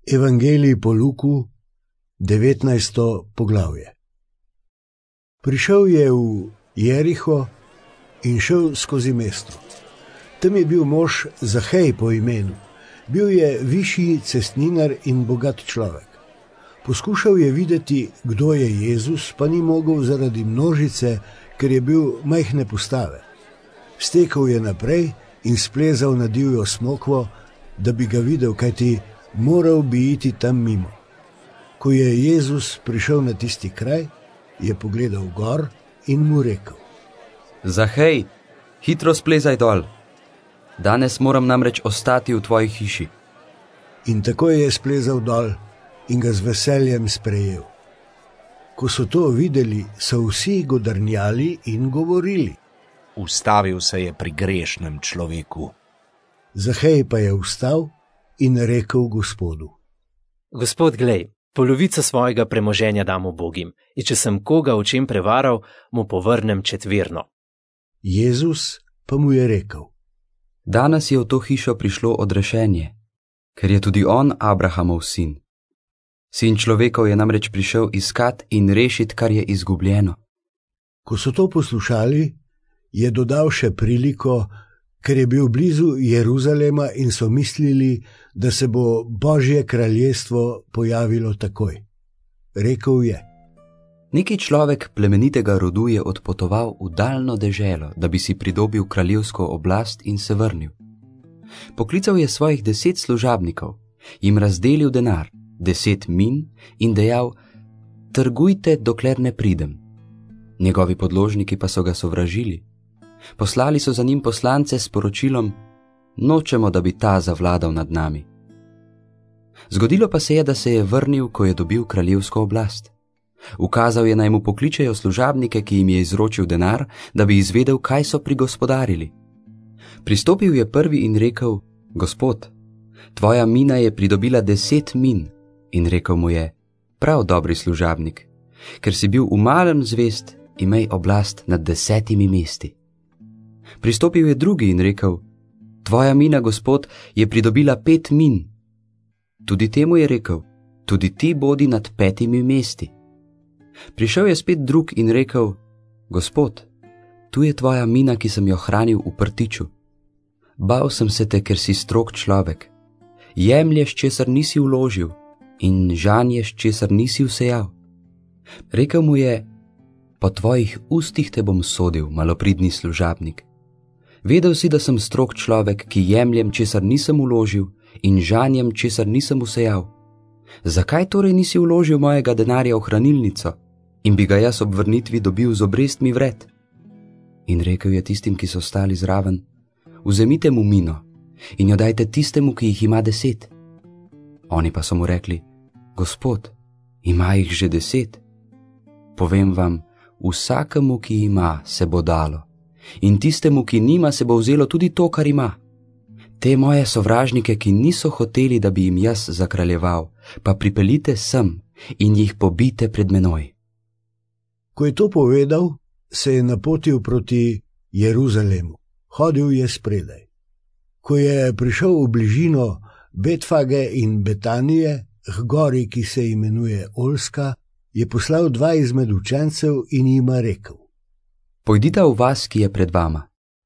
Evangelij po Luku, 19. poglavje. Prišel je v Jeriho in šel skozi mesto. Tam je bil mož Zahej po imenu. Bil je višji cestninar in bogat človek. Poskušal je videti, kdo je Jezus, pa ni mogel zaradi množice, ker je bil majhne postave. Stekel je naprej in splezal na divjo smokvo, da bi ga videl, kajti moral bi iti tam mimo. Ko je Jezus prišel na tisti kraj, je pogledal gor in mu rekel: Zahej, hitro splezaj dol. Danes moram namreč ostati v tvoji hiši. In takoj je splezal dol in ga z veseljem sprejel. Ko so to videli, so vsi godrnjali in govorili: Ustavil se je pri grešnem človeku. Zahej pa je vstal in rekel Gospodu: Gospod, glej, polovico svojega premoženja dam ubogim, in če sem koga v čem prevaral, mu povrnem četverno. Jezus pa mu je rekel: Danes je v to hišo prišlo odrešenje, ker je tudi on Abrahamov sin. Sin človekov je namreč prišel iskat in rešiti, kar je izgubljeno. Ko so to poslušali, je dodal še priliko, ker je bil blizu Jeruzalema in so mislili, da se bo Božje kraljestvo pojavilo takoj. Rekel je: Neki človek plemenitega rodu je odpotoval v daljno deželo, da bi si pridobil kraljevsko oblast in se vrnil. Poklical je svojih 10 služabnikov, jim razdelil denar, 10 min in dejal: Trgujte, dokler ne pridem. Njegovi podložniki pa so ga sovražili. Poslali so za njim poslance s poročilom: Nočemo, da bi ta zavladal nad nami. Zgodilo pa se je, da se je vrnil, ko je dobil kraljevsko oblast. Ukazal je, naj mu pokličejo služabnike, ki jim je izročil denar, da bi izvedel, kaj so prigospodarili. Pristopil je prvi in rekel: Gospod, tvoja mina je pridobila 10 min. In rekel mu je: Prav, dobri služabnik, ker si bil v malem zvest, imej oblast nad 10 mesti. Pristopil je drugi in rekel: Tvoja mina, gospod, je pridobila 5 min. Tudi temu je rekel: Tudi ti bodi nad 5 mesti. Prišel je spet drug in rekel: Gospod, tu je tvoja mina, ki sem jo hranil v prtiču. Bal sem se te, ker si strog človek. Jemlješ, česar nisi vložil, in žanješ, česar nisi vsejal. Rekel mu je: Po tvojih ustih te bom sodil, malopridni služabnik. Vedel si, da sem strog človek, ki jemljem, česar nisem vložil, in žanjem, česar nisem vsejal. Zakaj torej nisi vložil mojega denarja v hranilnico in bi ga jaz ob vrnitvi dobil z obrestmi vred? In rekel je tistim, ki so stali zraven: Vzemite mu mino in jo dajte tistemu, ki jih ima 10. Oni pa so mu rekli: Gospod, ima jih že 10. Povem vam, vsakemu, ki ima, se bo dalo, in tistemu, ki nima, se bo vzelo tudi to, kar ima. Te moje sovražnike, ki niso hoteli, da bi jim jaz zakraljeval, pa pripeljite sem in jih pobite pred menoj. Ko je to povedal, se je napotil proti Jeruzalemu. Hodil je spredaj. Ko je prišel v bližino Betfage in Betanije, k gori, ki se imenuje Olska, je poslal 2 izmed učencev in jima rekel: Pojdita v vas, ki je pred vama.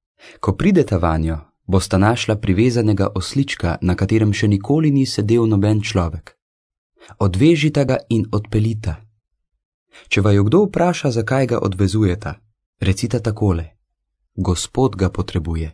Ko prideta vanjo, bosta našla privezanega oslička, na katerem še nikoli ni sedel noben človek. Odvežita ga in odpeljita. Če vaju kdo vpraša, zakaj ga odvezujeta, recita takole: Gospod ga potrebuje.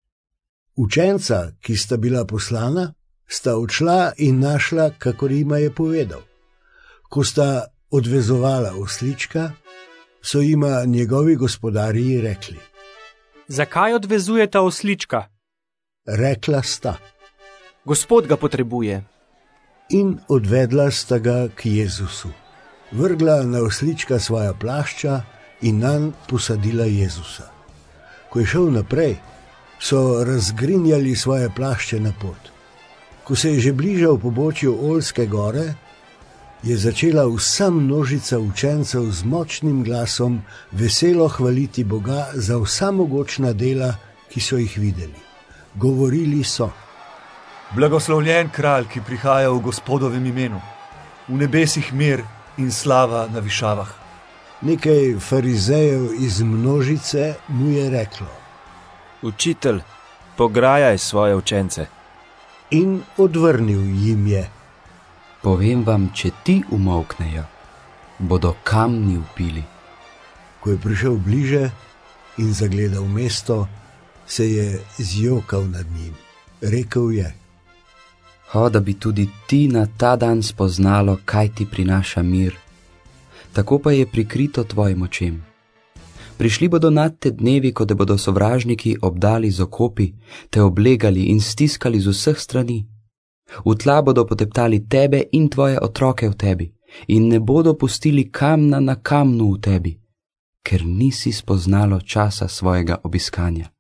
Učenca, ki sta bila poslana, sta odšla in našla, kakor jima je povedal. Ko sta odvezovala oslička, so jima njegovi gospodarji rekli: Zakaj odvezujeta oslička? Rekla sta: Gospod ga potrebuje. In odvedla sta ga k Jezusu. Vrgla na oslička svoja plašča in nanj posadila Jezusa. Ko je šel naprej, so razgrinjali svoje plašče na pot. Ko se je že bližal pobočju Olske gore, je začela vsa množica učencev z močnim glasom veselo hvaliti Boga za vsa mogočna dela, ki so jih videli. Govorili so: Blagoslovljen kralj, ki prihaja v Gospodovem imenu, v nebesih mir in slava na višavah. Nekaj farizejev iz množice mu je reklo: Učitelj, pograjaj svoje učence. In odvrnil jim je: Povem vam, če ti umolknejo, bodo kamni vpili. Ko je prišel bliže in zagledal mesto, se je zjokal nad njim. Rekel je: Da bi tudi ti na ta dan spoznalo, kaj ti prinaša mir. Tako pa je prikrito tvojim očem. Prišli bodo nad te dnevi, ko te bodo sovražniki obdali z okopi, te oblegali in stiskali z vseh strani. V tla bodo poteptali tebe in tvoje otroke v tebi in ne bodo pustili kamna na kamnu v tebi, ker nisi spoznalo časa svojega obiskanja.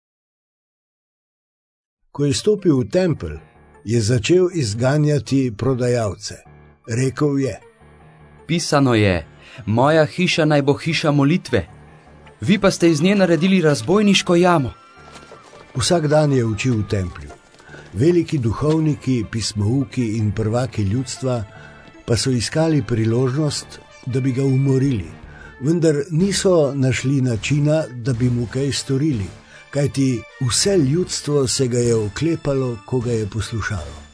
Ko je stopil v tempelj, je začel izganjati prodajalce. Rekel je: Pisano je, moja hiša naj bo hiša molitve, vi pa ste iz nje naredili razbojniško jamo. Vsak dan je učil v templju. Veliki duhovniki, pismouki in prvaki ljudstva pa so iskali priložnost, da bi ga umorili, vendar niso našli načina, da bi mu kaj storili, kajti vse ljudstvo se ga je oklepalo, ko ga je poslušalo.